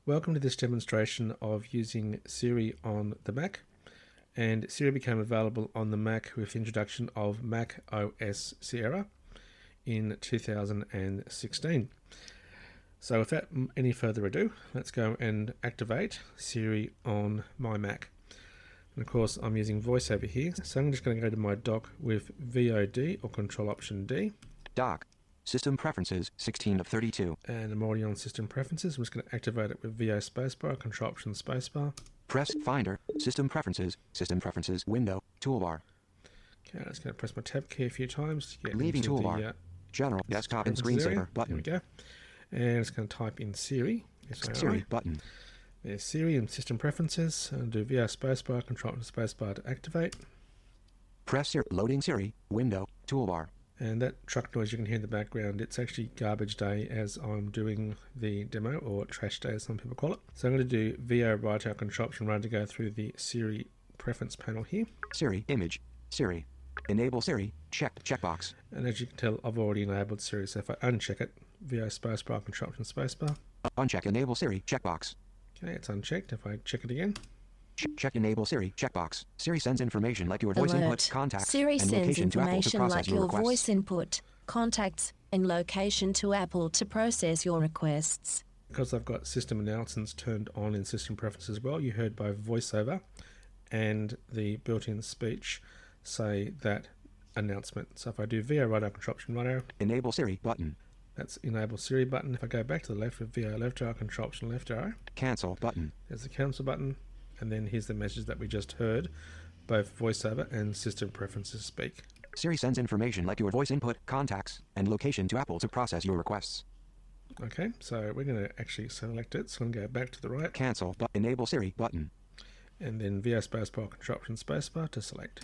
Welcome to this demonstration of using Siri on the Mac. And Siri became available on the Mac with the introduction of Mac OS Sierra in 2016. So without any further ado, let's go and activate Siri on my Mac. And of course I'm using VoiceOver here, so I'm just going to go to my dock with VOD or Control Option D. Dock. System Preferences, 16 of 32. And I'm already on System Preferences. I'm just going to activate it with VO Spacebar, Control Option Spacebar. Press Finder, System Preferences, Window, Toolbar. Okay, I'm just going to press my Tab key a few times to get Leaving into toolbar. the General, Desktop and Preferences area. Screensaver button. There we go. And it's going to type in Siri. Siri button. There's Siri and System Preferences. And do VO Spacebar, Control Option Spacebar to activate. Press Siri, loading Siri, Window, Toolbar. And that truck noise you can hear in the background, it's actually garbage day as I'm doing the demo, or trash day as some people call it. So I'm going to do VO right our Control Option right to go through the Siri preference panel here. Siri, image, Siri. Enable Siri, checkbox. And as you can tell, I've already enabled Siri, so if I uncheck it, VO Spacebar, Control Option Spacebar. Uncheck Enable Siri, checkbox. Okay, it's unchecked. If I check it again. Check Enable Siri, checkbox. Siri sends information like your voice Alert. input, contacts, Siri and sends location to Apple to information process like your your requests. voice input, contacts, and location to Apple to process your requests. Because I've got system announcements turned on in System Preferences as well, you heard both VoiceOver and the built-in speech say that announcement. So if I do VO right arrow, Control Option right arrow, Enable Siri button. that's Enable Siri button. If I go back to the left with VO left arrow, Control Option left arrow, Cancel button. there's the cancel button. And then here's the message that we just heard, both VoiceOver and System Preferences speak. Siri sends information like your voice input, contacts, and location to Apple to process your requests. Okay, so we're going to actually select it. So I'm going to go back to the right, Cancel Enable Siri button. and then VO Spacebar, Control Option Spacebar to select.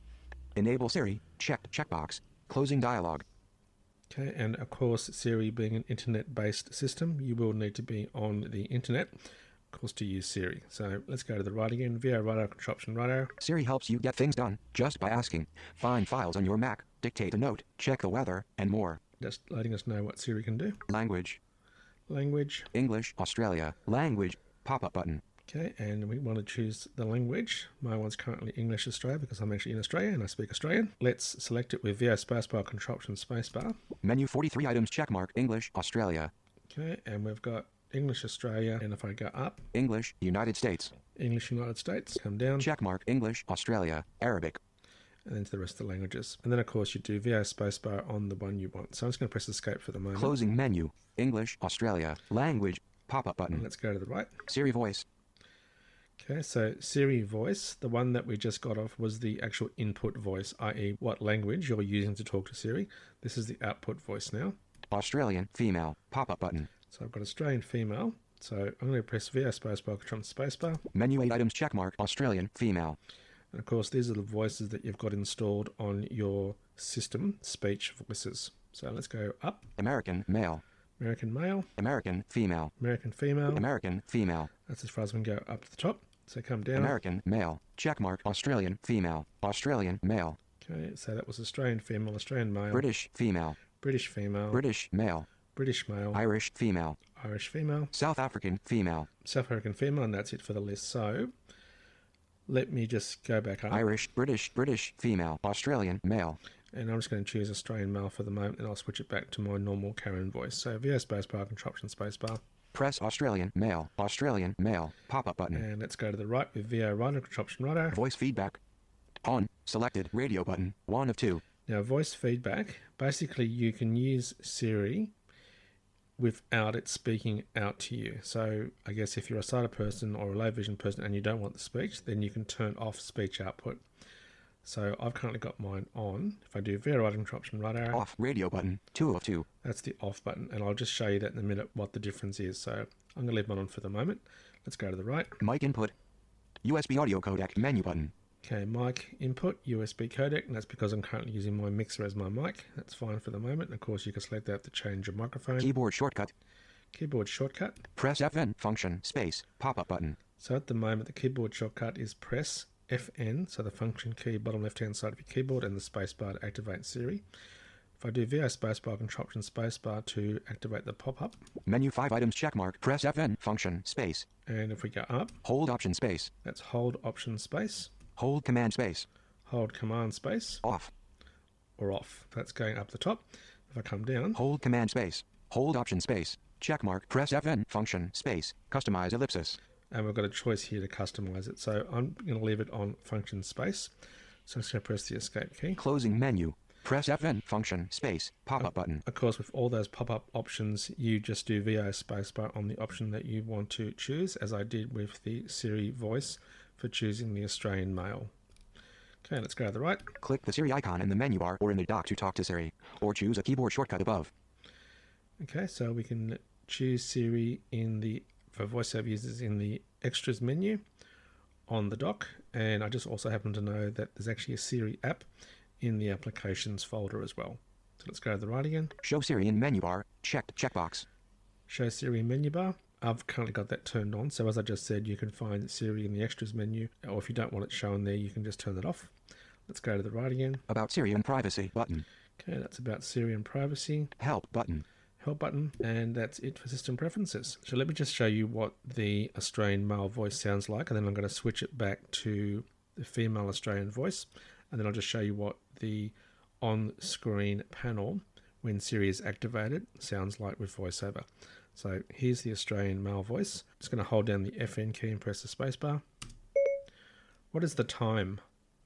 Enable Siri, checkbox. Closing dialog. Okay, and of course, Siri being an internet-based system, you will need to be on the internet, of course, to use Siri. So let's go to the right again, VO right arrow, Control Option right arrow. Siri helps you get things done just by asking. Find files on your Mac, dictate a note, check the weather, and more. Just letting us know what Siri can do. Language. Language. English, Australia. Language. Pop-up button. Okay, and we want to choose the language. My one's currently English Australia because I'm actually in Australia and I speak Australian. Let's select it with VO Spacebar, Control Option Spacebar. Menu 43 items checkmark English, Australia. Okay, and we've got English Australia, and if I go up, English, United States. English United States, come down, Checkmark English, Australia. Arabic. and then to the rest of the languages. And then of course you do VO Spacebar on the one you want. So I'm just going to press Escape for the moment. Closing menu. English, Australia. Language. Pop-up And button. let's go to the right. Siri voice. Okay, so Siri voice, the one that we just got off was the actual input voice, i.e. what language you're using to talk to Siri. This is the output voice now. Australian, female. Pop-up button. So I've got Australian female. So I'm going to press VO Spacebar, Control Spacebar. Menu 8 items checkmark Australian, female. And of course these are the voices that you've got installed on your system, speech voices. So let's go up. American, male. American male, American, female. American female. American, female. That's as far as we can go up to the top. So come down. American, male. Checkmark Australian, female. Australian, male. Okay, so that was Australian female, Australian male. British, female. British female. British, male. British male. Irish, female. Irish female. South African, female. South African female, and that's it for the list. So let me just go back up. Irish, British, female. Australian, male. And I'm just going to choose Australian male for the moment, and I'll switch it back to my normal Karen voice. So VO Spacebar, Control Option Spacebar. Press Australian, male. Australian, male. Pop-up button. And let's go to the right with VO right, Control Option right arrow. Voice feedback. On. Selected. Radio button. 1 of 2. Now, voice feedback, basically you can use Siri without it speaking out to you. So I guess if you're a sighted person or a low vision person and you don't want the speech, then you can turn off speech output. So I've currently got mine on. If I do VO right, Control Option right arrow, Off. Radio button. 2 of 2. that's the off button. And I'll just show you that in a minute what the difference is. So I'm going to leave mine on for the moment. Let's go to the right. Mic input. USB audio codec. Menu button. Okay, mic input, USB codec, and that's because I'm currently using my mixer as my mic. That's fine for the moment. And of course, you can select that to change your microphone. Keyboard shortcut. Keyboard shortcut. Press FN. Function. Space. Pop-up button. So at the moment, the keyboard shortcut is press FN, so the function key bottom left-hand side of your keyboard, and the space bar to activate Siri. If I do VO spacebar, contraption spacebar to activate the pop-up. Menu 5 items checkmark. Press FN function space. And if we go up, Hold option space. that's hold option space, Hold command space. hold command space, Off. or off. That's going up the top. If I come down, Hold command space. Hold option space. Checkmark. Press FN function space. Customize ellipsis. and we've got a choice here to customize it. So I'm going to leave it on function space. So I'm just going to press the escape key. Closing menu. Press FN function space. Pop-up button. Of course, with all those pop-up options, you just do VO spacebar on the option that you want to choose, as I did with the Siri voice for choosing the Australian Mail. Okay, let's go to the right. Click the Siri icon in the menu bar or in the dock to talk to Siri, or choose a keyboard shortcut above. Okay, so we can choose Siri for VoiceOver users in the extras menu on the dock, and I just also happen to know that there's actually a Siri app in the applications folder as well. So let's go to the right again. Show Siri in menu bar. Checked checkbox. Show Siri in menu bar. I've currently got that turned on, so as I just said, you can find Siri in the extras menu, or if you don't want it shown there, you can just turn it off. Let's go to the right again. About Siri and privacy button. Okay, that's about Siri and privacy. Help button. Help button, and that's it for system preferences. So let me just show you what the Australian male voice sounds like, and then I'm going to switch it back to the female Australian voice, and then I'll just show you what the on-screen panel when Siri is activated sounds like with VoiceOver. So here's the Australian male voice. Just going to hold down the FN key and press the spacebar. What is the time?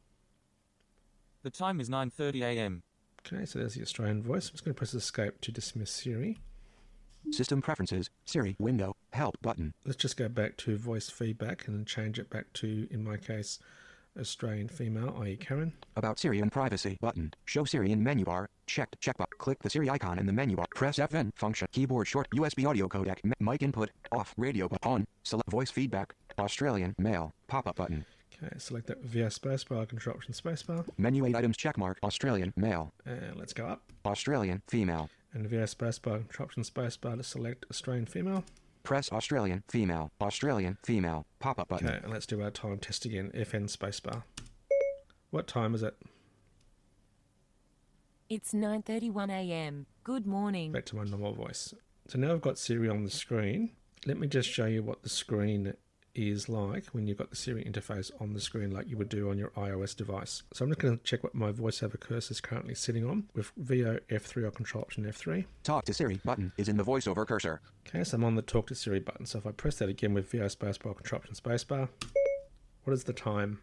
The time is 9:30 a.m. Okay, so there's the Australian voice. I'm just going to press escape to dismiss Siri. System preferences. Siri window. Help button. Let's just go back to voice feedback and change it back to, in my case, Australian female, i.e. Karen. About Siri and privacy button. Show Siri in menu bar. Checked checkbox. Click the Siri icon in the menu bar. Press FN function. Keyboard short. USB audio codec. Mic input. Off. Radio button. On. Select voice feedback. Australian male. Pop-up button. Okay, select that via spacebar, contraption spacebar. Menu 8 items checkmark. Australian male. And let's go up. Australian female. And via spacebar, contraption spacebar to select Australian female. Press Australian female. Australian female. Pop-up button. Okay, and let's do our time test again. FN spacebar. What time is it? It's 9:31 a.m. Good morning. Back to my normal voice. So now I've got Siri on the screen. Let me just show you what the screen is like when you've got the Siri interface on the screen like you would do on your iOS device. So I'm just going to check what my VoiceOver cursor is currently sitting on with VO F3 or Control Option F3. Talk to Siri button is in the voiceover cursor. Okay, so I'm on the Talk to Siri button. So if I press that again with VO spacebar, Control Option spacebar, what is the time?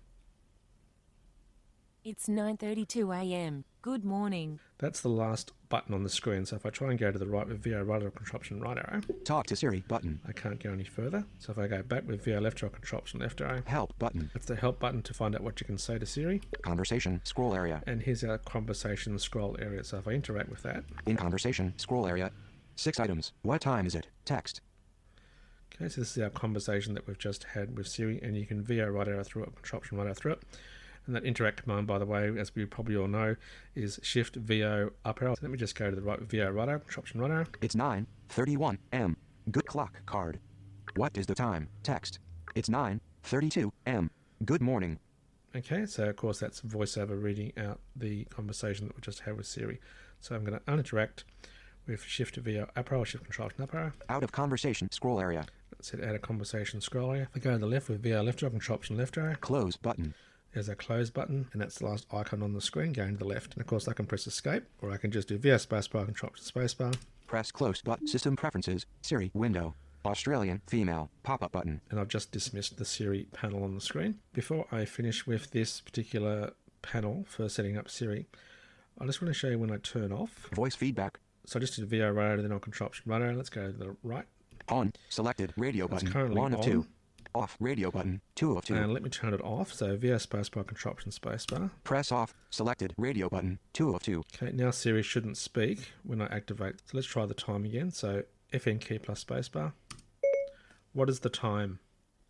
It's 9:32 a.m. Good morning. That's the last button on the screen. So if I try and go to the right with VO right arrow, Control Option right arrow, Talk to Siri button. I can't go any further. So if I go back with VO left arrow, Control Option left arrow, Help button. that's the help button to find out what you can say to Siri. Conversation scroll area. And here's our conversation scroll area. So if I interact with that, In conversation scroll area. 6 items. What time is it? Text. okay, so this is our conversation that we've just had with Siri, and you can VO right arrow through it, Control Option right arrow through it. And that interact command, by the way, as we probably all know, is Shift VO up arrow. So let me just go to the right with VO right arrow, Control Option right arrow. It's 9:31 m. Good clock card. What is the time? Text. It's 9:32 m. Good morning. Okay, so of course that's VoiceOver reading out the conversation that we just had with Siri. So I'm going to uninteract with Shift VO up arrow, Shift Control Option up arrow. Out of conversation scroll area. Let's hit out of conversation scroll area. If I go to the left with VO left arrow, Control Option left arrow. Close button. There's our close button, and that's the last icon on the screen going to the left. And of course I can press escape, or I can just do VO spacebar, Control Option spacebar. Press close button. System preferences. Siri window. Australian female. Pop-up button. And I've just dismissed the Siri panel on the screen. Before I finish with this particular panel for setting up Siri, I just want to show you when I turn off. Voice feedback. So I just did VO right arrow, then on Control Option right arrow. Let's go to the right. On. Selected. Radio That's button. currently 1 of on. 2. Off. Radio button. 2 of 2. And let me turn it off. So VO spacebar, Control Option spacebar. Press off. Selected. Radio button. 2 of 2. Okay, now Siri shouldn't speak when I activate. So let's try the time again. So FN key plus spacebar. What is the time?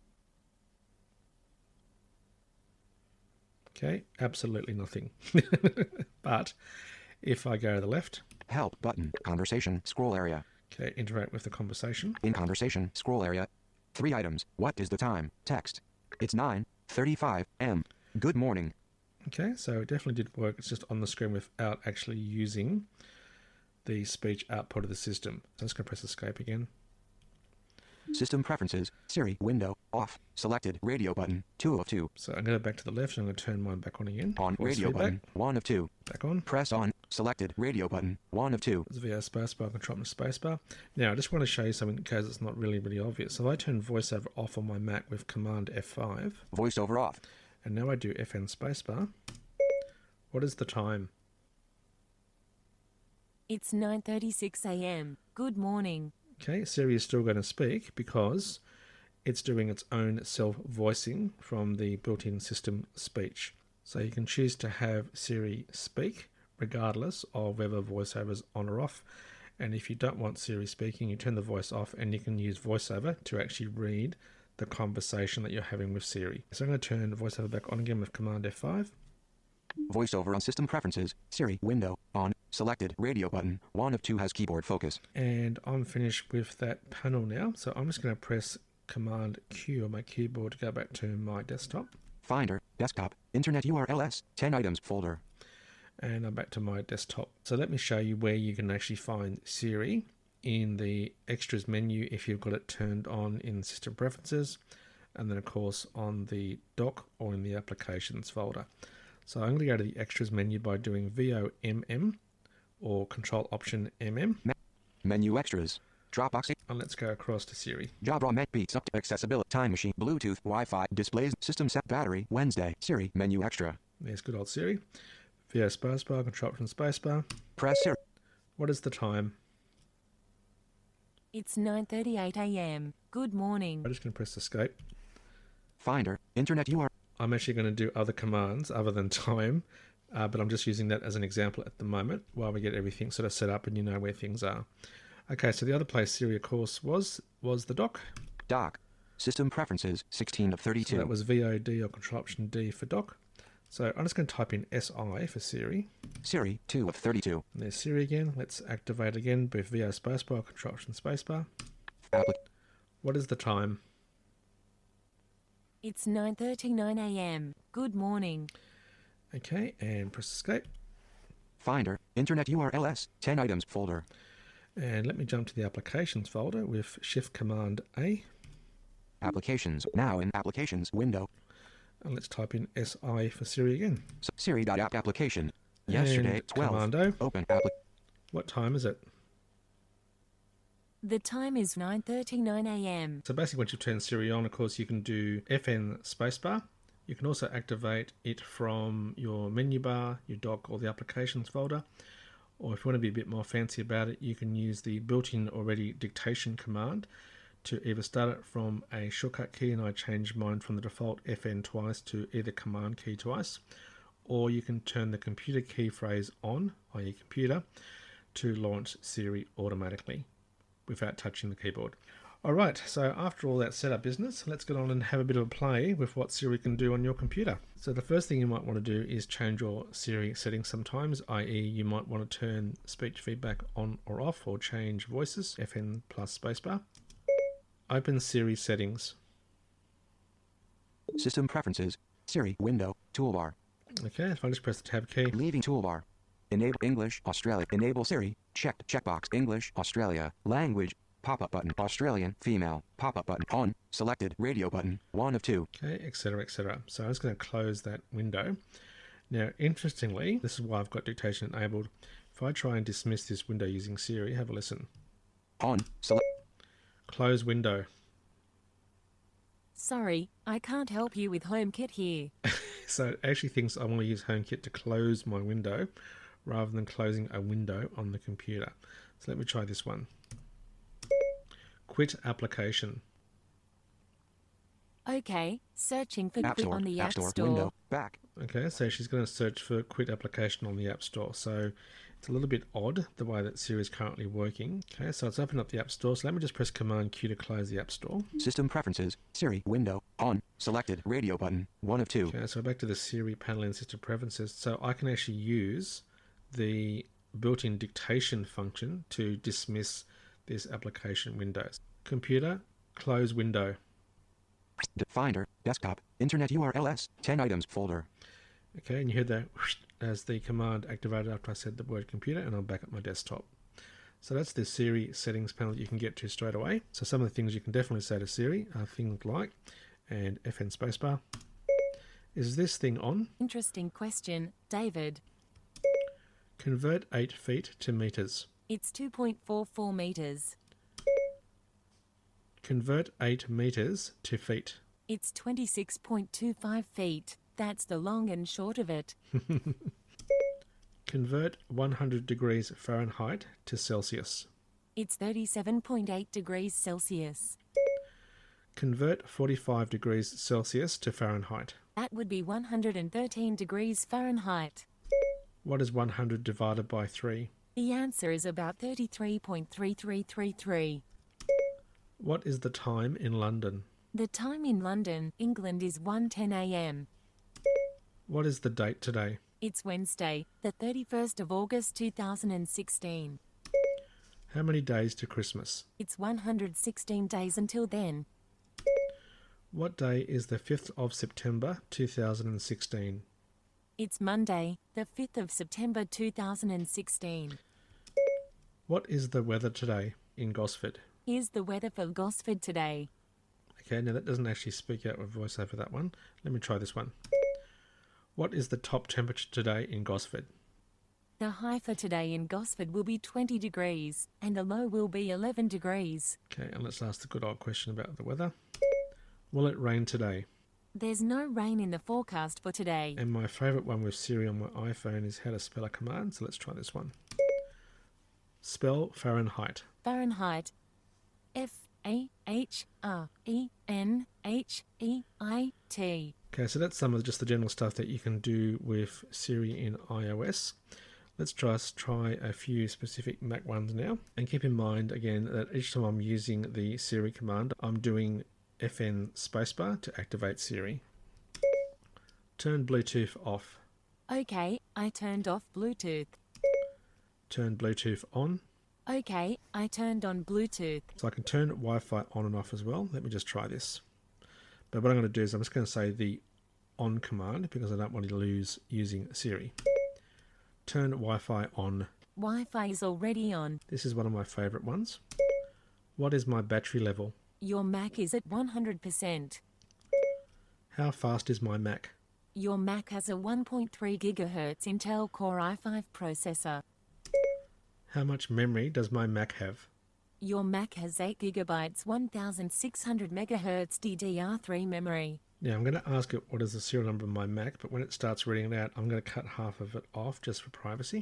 Okay, absolutely nothing. But if I go to the left, Help button. Conversation scroll area. okay, interact with the conversation. In conversation scroll area. 3 items. What is the time? Text. It's 9:35 m. Good morning. Okay, so it definitely did work. It's just on the screen without actually using the speech output of the system. So I'm just going to press escape again. System preferences, Siri, window, off, selected, radio button, 2 of 2. So I'm going to go back to the left and I'm going to turn mine back on again. On, Voice radio feedback. button, 1 of 2. Back on. Press on, selected, radio button, 1 of 2. There's VO spacebar, control spacebar. Now I just want to show you something in case it's not really obvious. So if I turn voiceover off on my Mac with Command F5, Voiceover off. and now I do FN spacebar, what is the time? It's 9:36 a.m. Good morning. Okay, Siri is still going to speak because it's doing its own self-voicing from the built-in system speech. So you can choose to have Siri speak regardless of whether voiceover is on or off. And if you don't want Siri speaking, you turn the voice off and you can use voiceover to actually read the conversation that you're having with Siri. So I'm going to turn voiceover back on again with Command F5. Voiceover on system preferences, Siri, window, on, selected, radio button, 1 of 2 has keyboard focus. And I'm finished with that panel now. So I'm just going to press Command Q on my keyboard to go back to my desktop. Finder, desktop, internet URLs, 10 items folder. And I'm back to my desktop. So let me show you where you can actually find Siri in the extras menu if you've got it turned on in system preferences, and then of course on the dock or in the applications folder. So I'm going to go to the extras menu by doing VOMM or Control Option MM. Menu extras, Dropbox, And let's go across to Siri. Jabra Met Beats up to accessibility, time machine, Bluetooth, Wi-Fi, displays, system set battery, Wednesday, Siri, menu extra. There's good old Siri. VO spacebar, Control Option spacebar. Press Siri. What is the time? It's 9:38 a.m. Good morning. I'm just going to press escape. Finder, internet URL. I'm actually going to do other commands other than time, but I'm just using that as an example at the moment while we get everything sort of set up and you know where things are. Okay, so the other place Siri, of course, was the dock. Dock. System preferences, 16 of 32. So that was VOD or Control Option D for dock. So I'm just going to type in SI for Siri. Siri, 2 of 32. And there's Siri again. Let's activate again with VO spacebar, Control Option spacebar. What is the time? It's 9:39 a.m. Good morning. Okay, and press escape. Finder, internet URLs, 10 items folder. And let me jump to the applications folder with Shift Command A. Applications, now in applications window. And let's type in SI for Siri again. Siri.app application. Yesterday, And 12. Command O. Open What time is it? The time is 9:39 a.m. So basically once you turn Siri on, of course, you can do FN spacebar. You can also activate it from your menu bar, your dock, or the applications folder. Or if you want to be a bit more fancy about it, you can use the built-in already dictation command to either start it from a shortcut key, and I changed mine from the default FN twice to either command key twice, or you can turn the computer key phrase on your computer to launch Siri automatically without touching the keyboard. Alright, so after all that setup business, let's get on and have a bit of a play with what Siri can do on your computer. So the first thing you might want to do is change your Siri settings sometimes, i.e. you might want to turn speech feedback on or off, or change voices, FN plus spacebar. Open Siri settings. System preferences, Siri, window, toolbar. Okay, if I just press the tab key, Leaving toolbar. Enable English, Australia. Enable Siri, checked, checkbox, English, Australia. Language, pop-up button, Australian, female, pop-up button, on, selected, radio button, 1 of 2. okay, etc, etc. So I'm just going to close that window. Now, interestingly, this is why I've got dictation enabled. If I try and dismiss this window using Siri, have a listen. On, select. Close window. Sorry, I can't help you with HomeKit here. So it actually thinks I want to use HomeKit to close my window rather than closing a window on the computer. So let me try this one. Quit application. Okay, searching for App Quit Store, on the App App Store, Store. window, back. Okay, so she's going to search for quit application on the App Store. So it's a little bit odd the way that Siri is currently working. Okay, so it's opened up the App Store. So let me just press Command Q to close the App Store. System preferences, Siri, window, on, selected, radio button, 1 of 2. Okay, so back to the Siri panel in System Preferences. So I can actually use the built-in dictation function to dismiss this application window. Computer, close window. Finder, desktop, internet URLs, 10 items folder. Okay, and you heard that whoosh as the command activated after I said the word computer, and I'm back at my desktop. So that's the Siri settings panel that you can get to straight away. So some of the things you can definitely say to Siri are things like, and FN spacebar, is this thing on? Interesting question, David. Convert 8 feet to meters. It's 2.44 meters. Convert 8 meters to feet. It's 26.25 feet. That's the long and short of it. Convert 100 degrees Fahrenheit to Celsius. It's 37.8 degrees Celsius. Convert 45 degrees Celsius to Fahrenheit. That would be 113 degrees Fahrenheit. What is 100 divided by 3? The answer is about 33.3333. What is the time in London? The time in London, England is 1:10 a.m. What is the date today? It's Wednesday, the 31st of August 2016. How many days to Christmas? It's 116 days until then. What day is the 5th of September 2016? It's Monday, the 5th of September 2016. What is the weather today in Gosford? Here's the weather for Gosford today. Okay, now that doesn't actually speak out with voiceover, that one. Let me try this one. What is the top temperature today in Gosford? The high for today in Gosford will be 20 degrees, and the low will be 11 degrees. Okay, and let's ask the good old question about the weather. Will it rain today? There's no rain in the forecast for today. And my favourite one with Siri on my iPhone is how to spell a command, so let's try this one. Spell Fahrenheit. Fahrenheit. Fahrenheit. Okay, so that's some of just the general stuff that you can do with Siri in iOS. Let's just try a few specific Mac ones now. And keep in mind, again, that each time I'm using the Siri command, I'm doing FN spacebar to activate Siri. Turn Bluetooth off. Okay, I turned off Bluetooth. Turn Bluetooth on. Okay, I turned on Bluetooth. So I can turn Wi-Fi on and off as well. Let me just try this. But what I'm going to do is I'm just going to say the on command because I don't want to lose using Siri. Turn Wi-Fi on. Wi-Fi is already on. This is one of my favourite ones. What is my battery level? Your Mac is at 100%. How fast is my Mac? Your Mac has a 1.3 GHz Intel Core i5 processor. How much memory does my Mac have? Your Mac has 8 GB 1600 MHz DDR3 memory. Now I'm going to ask it what is the serial number of my Mac, but when it starts reading it out, I'm going to cut half of it off just for privacy.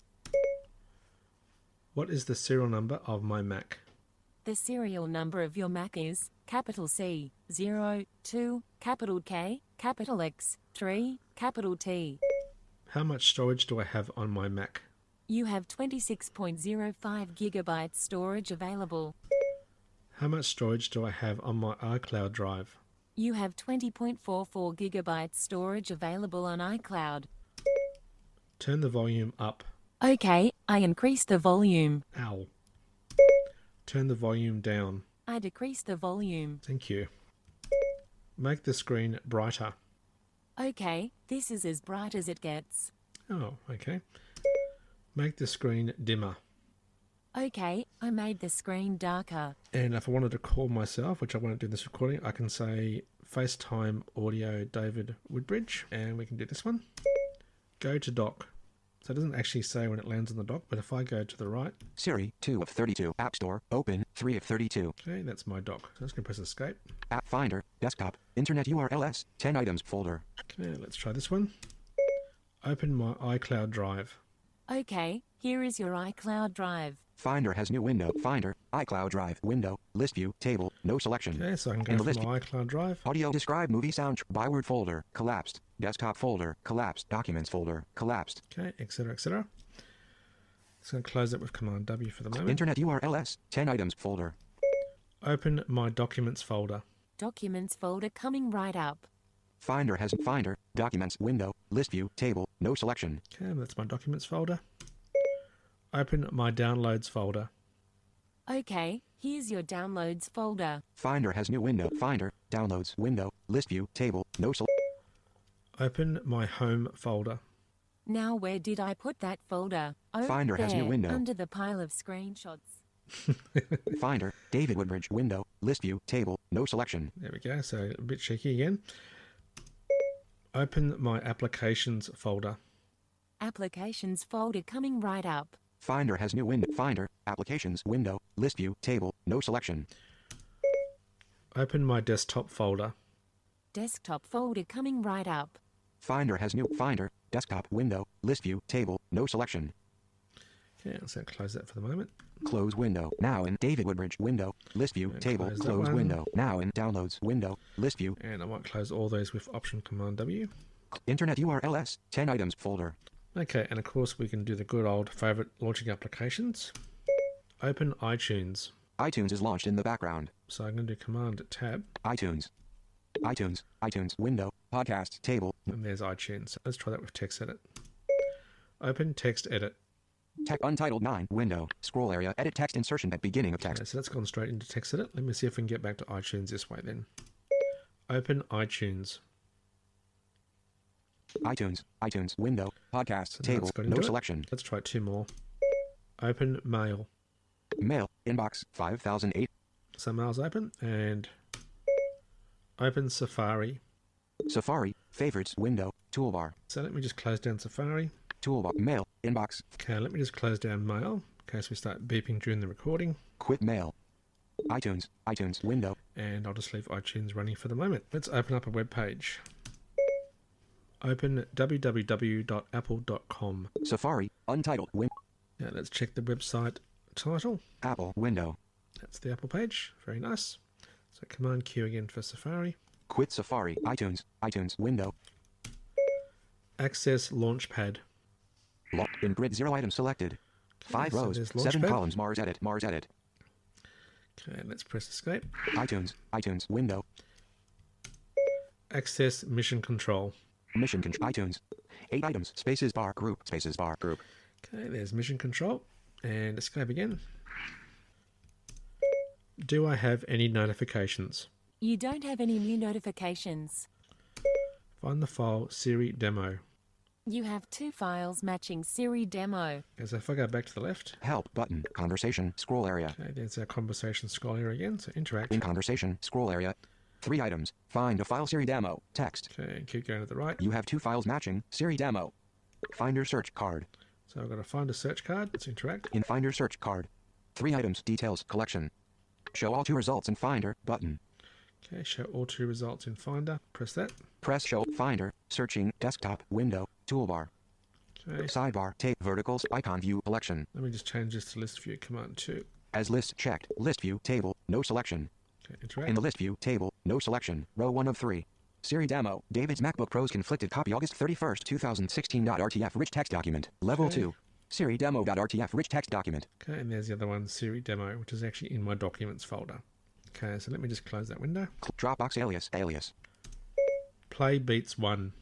What is the serial number of my Mac? The serial number of your Mac is capital C, 0, 2, capital K, capital X, 3, capital T. How much storage do I have on my Mac? You have 26.05 GB storage available. How much storage do I have on my iCloud drive? You have 20.44 GB storage available on iCloud. Turn the volume up. Okay, I increased the volume. Ow. Turn the volume down. I decreased the volume. Thank you. Make the screen brighter. Okay, this is as bright as it gets. Oh, okay. Make the screen dimmer. Okay, I made the screen darker. And if I wanted to call myself, which I won't do in this recording, I can say FaceTime audio David Woodbridge, and we can do this one. Go to dock. So it doesn't actually say when it lands on the dock, but if I go to the right, Siri, 2 of 32. App Store, open, 3 of 32. okay, that's my dock. So I'm just going to press escape. App Finder, desktop, Internet URLs, 10 items folder. Okay, let's try this one. Open my iCloud drive. Okay, here is your iCloud drive. Finder has new window. Finder, iCloud Drive, window, list view, table, no selection. Okay, so I can And go the from list my iCloud drive. Audio describe movie sound byword folder, collapsed. Desktop folder, collapsed. Documents folder, collapsed. Okay, etc., etc. Just going to close it with Command W for the moment. Internet URLs, 10 items folder. Open my Documents folder. Documents folder coming right up. Finder has Finder, documents, window, list view, table, no selection. Okay, that's my Documents folder. Open my Downloads folder. Okay, here's your downloads folder. Finder has new window. Finder, downloads, window, list view, table, no selection. Open my Home folder. Now where did I put that folder? Oh, Finder there, has new window. under the pile of screenshots. Finder, David Woodbridge window, list view, table, no selection. There we go. So a bit cheeky again. Open my applications folder. Applications folder coming right up. Finder has new window. Finder, applications, window, list view, table, no selection. Open my desktop folder. Desktop folder coming right up. Finder has new. Finder, desktop, window, list view, table, no selection. Okay, so close that for the moment. Close window. Now in David Woodbridge window, list view, And table, close that close one. window. Now in downloads window, list view, And I might close all those with Option Command W. internet URLs, 10 items folder. Okay, and of course we can do the good old favorite launching applications. Open iTunes. iTunes is launched in the background. So I'm going to do Command Tab, iTunes. iTunes, window, podcast, table, and there's iTunes. So let's try that with Text Edit. Open Text Edit. tech untitled 9, window, scroll area, edit text insertion at beginning of Okay, text. so that's gone straight into Text Edit. Let me see if we can get back to iTunes this way then. Open iTunes. iTunes, window, podcast, So now table, it's got no into it. selection. Let's try two more. Open Mail. Mail, inbox, 5008. So Mail's open. And open Safari. Safari, favorites, window, toolbar, So let me just close down Safari. toolbar, mail, inbox, Okay, let me just close down Mail in case we start beeping during the recording. quit mail. iTunes, window, And I'll just leave iTunes running for the moment. Let's open up a web page. Open www.apple.com. Safari, untitled, Now let's check the website title. Apple, window, That's the Apple page. Very nice. So Command Q again for Safari. quit Safari, iTunes, window, Access Launchpad. locked in grid 0 item selected. 5 so rows, there's 7 Launchpad. columns, Mars edit. Okay, let's press Escape. iTunes, window, Access Mission Control. mission control, iTunes, 8 items, spaces bar group. Okay, there's Mission Control. And Escape again. Do I have any notifications? You don't have any new notifications. Find the file Siri Demo. You have 2 files matching Siri demo. Okay, so if I go back to the left, Help button, conversation, scroll area. okay, there's our conversation scroll here again. So interact. In conversation, scroll area. 3 items, find a file Siri demo, text. Okay, and keep going to the right. You have 2 files matching, Siri demo. Finder search card. So I've got to find a search card. Let's interact. In Finder search card. 3 items, details, collection. Show all 2 results in Finder, button. Okay, show all 2 results in Finder. Press that. Press show, Finder, searching, desktop, window, toolbar, Okay, sidebar, tape, verticals, icon view, collection. let me just change this to List View Command 2. As list checked, list view, table, no selection. Okay, interact. In the list view, table, no selection, row 1 of 3. Siri demo, David's MacBook Pro's conflicted copy August 31st, 2016.rtf rich text document, level Okay. 2. Siri demo.rtf rich text document. Okay, and there's the other one, Siri Demo, which is actually in my Documents folder. Okay, so let me just close that window. Dropbox alias. Play Beats 1.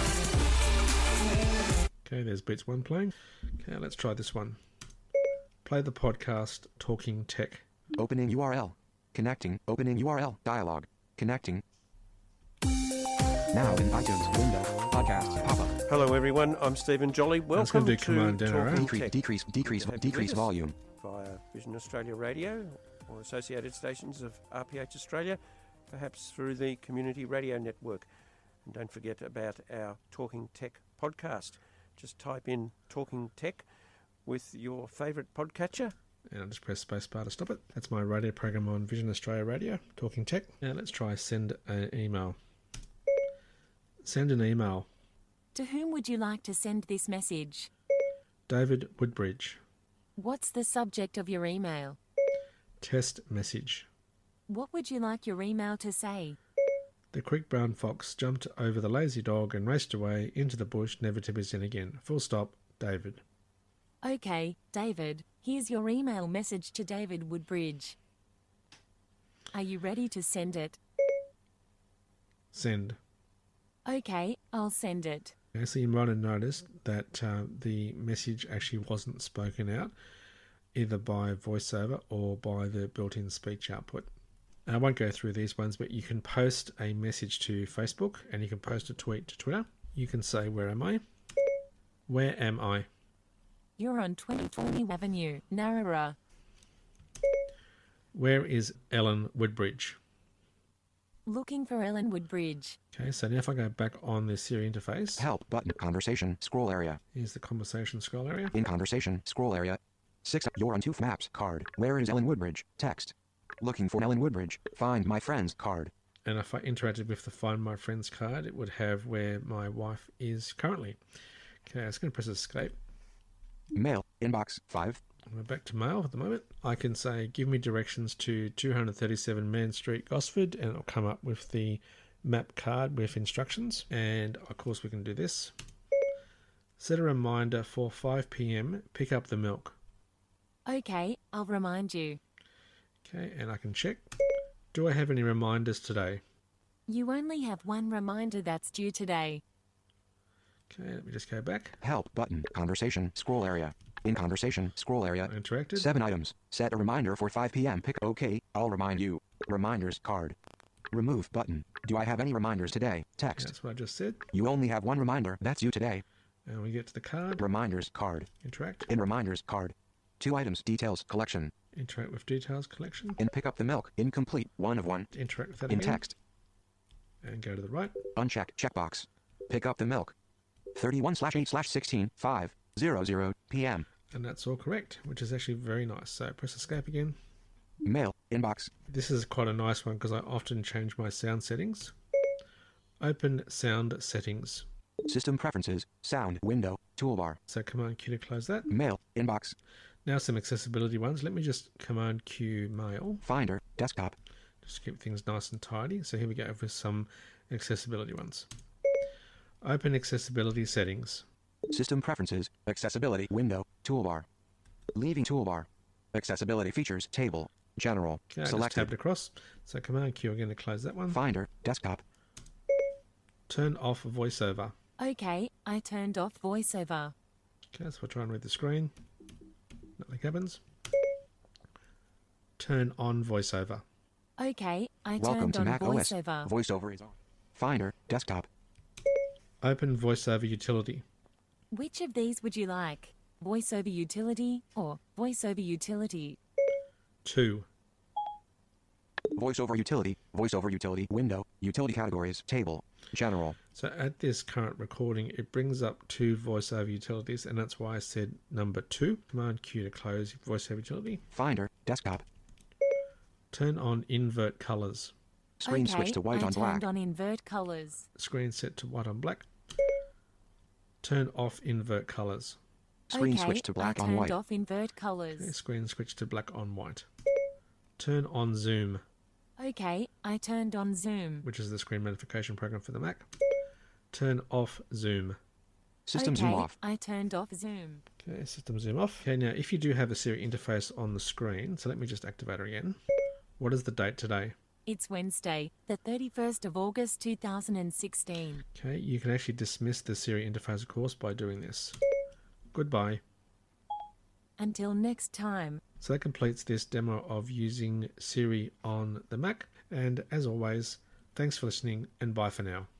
Okay, there's Beats 1 playing. Okay, let's try this one. Play the podcast Talking Tech. Opening URL. Connecting. Opening URL. Dialog. Connecting. Now in iTunes window. Podcast pop-up. Hello everyone, I'm Stephen Jolly. gonna Welcome do to Command down, Talking alright? Tech. Decrease volume. Via Vision Australia Radio or associated stations of RPH Australia, perhaps through the Community Radio Network. And don't forget about our Talking Tech podcast. Just type in Talking Tech with your favourite podcatcher. And I'll just press spacebar to stop it. That's my radio program on Vision Australia Radio, Talking Tech. Now let's try send an email. Send an email. To whom would you like to send this message? David Woodbridge. What's the subject of your email? Test message. What would you like your email to say? The quick brown fox jumped over the lazy dog and raced away into the bush, never to be seen again. Full stop, David. Okay, David, here's your email message to David Woodbridge. Are you ready to send it? Send. Okay, I'll send it. Okay, so you might have noticed that the message actually wasn't spoken out, either by voiceover or by the built-in speech output. I won't go through these ones, but you can post a message to Facebook and you can post a tweet to Twitter. You can say, where am I? Where am I? You're on 2020 Avenue, Narrara. Where is Ellen Woodbridge? Looking for Ellenwood Bridge. Okay, so now if I go back on the Siri interface, Help button. Conversation. Scroll area. here's the conversation scroll area. In conversation. Scroll area. 6. You're on 2 maps. Card. Where is Ellen Woodbridge? Text. Looking for Ellen Woodbridge. Find my friends. Card. And if I interacted with the Find My Friends card, it would have where my wife is currently. Okay, I was going to press escape. Mail. Inbox. 5. We're back to mail at the moment. I can say, give me directions to 237 Man Street, Gosford, and it'll come up with the map card with instructions. And of course we can do this. Set a reminder for 5 p.m. Pick up the milk. Okay, I'll remind you. Okay, and I can check. Do I have any reminders today? You only have one reminder that's due today. Okay, let me just go back. Help button. Conversation. Scroll area. In conversation. Scroll area. I interacted. 7 items. Set a reminder for 5 p.m. Pick. OK. I'll remind you. Reminders. Card. Remove button. Do I have any reminders today? Text. That's what I just said. You only have one reminder. That's you today. And we get to the card. Reminders. Card. Interact. In reminders. Card. 2 items. Details. Collection. Interact with details collection. In pick up the milk. Incomplete. 1 of 1. Interact with that In again. text. And go to the right. Uncheck. Checkbox. Pick up the milk. 31/8/16 5:00 p.m. And that's all correct, which is actually very nice. So press escape again. Mail. Inbox. This is quite a nice one because I often change my sound settings. Open sound settings. System preferences. Sound. Window. Toolbar. So Command Q to close that. Mail. Inbox. Now some accessibility ones. Let me just Command Q Mail. Finder. Desktop. Just keep things nice and tidy. So here we go with some accessibility ones. Open accessibility settings. System preferences. Accessibility. Window. Toolbar. Leaving toolbar. Accessibility features. Table. General. Okay, I just Selected. tabbed across. So Command Q again to close that one. Finder. Desktop. Turn off voiceover. Okay, I turned off voiceover. Okay, so we'll try and read the screen. Nothing happens. Turn on voiceover. Okay, I Welcome turned to on Mac OS. voiceover. Voiceover is on. Finder. Desktop. Open voiceover utility. Which of these would you like? VoiceOver Utility or VoiceOver Utility? 2. Voiceover utility. Voiceover utility. Window. Utility categories. Table. General. So at this current recording, it brings up 2 voiceover utilities, and that's why I said number 2. Command Q to close voiceover utility. Finder. Desktop. Turn on invert colors. Screen okay, switch to white I on black. turned on invert colors. Screen set to white on black. Turn off invert colors. Screen okay, switch to black I on turned white. off invert Okay, colors. screen switch to black on white. Turn on zoom, Okay, I turned on zoom. which is the screen magnification program for the Mac. Turn off zoom. System okay, zoom off. I turned off zoom. Okay, system zoom off. Okay, now if you do have a Siri interface on the screen, so let me just activate her again. What is the date today? It's Wednesday, the 31st of August 2016. Okay, you can actually dismiss the Siri interface, of course, by doing this. Goodbye. Until next time. So that completes this demo of using Siri on the Mac. And as always, thanks for listening and bye for now.